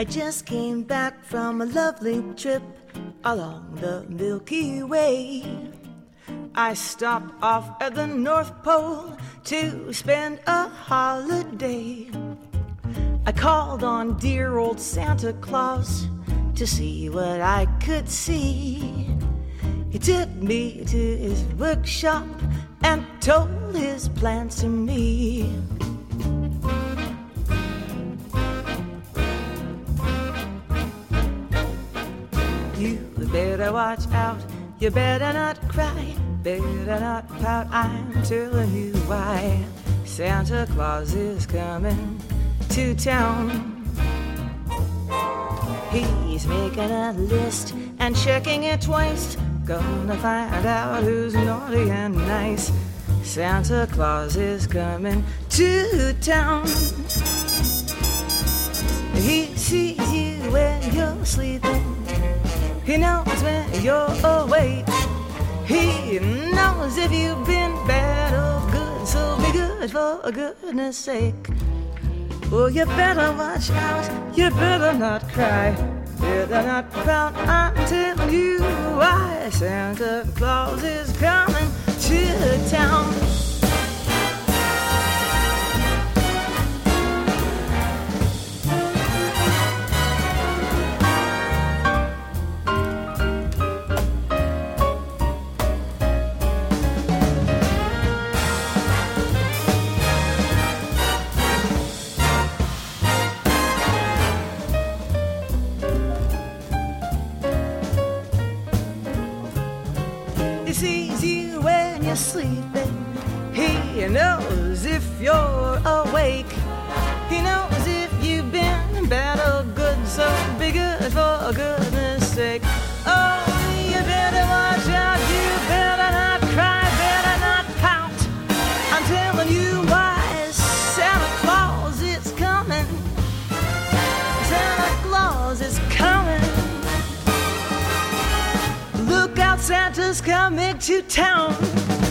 I just came back from a lovely trip along the Milky Way. I stopped off at the North Pole to spend a holiday. I called on dear old Santa Claus to see what I could see. He took me to his workshop and told his plans to me. You better watch out, you better not cry, better not pout, I'm telling you why. Santa Claus is coming to town. He's making a list and checking it twice, gonna find out who's naughty and nice. Santa Claus is coming to town. He sees you when you're sleeping, he knows when you're awake. He knows if you've been bad or good, so be good for goodness sake. Oh, you better watch out, you better not cry, better not pout, I'm telling you why. Santa Claus is coming to town. He sees you when you're sleeping, he knows if you're awake. He knows if you've been bad or good, so be good for goodness sake. Oh, you better watch out, you better not cry, better not pout, I'm telling you why. Santa Claus is coming, Santa Claus is coming. Look out, Santa's coming to town.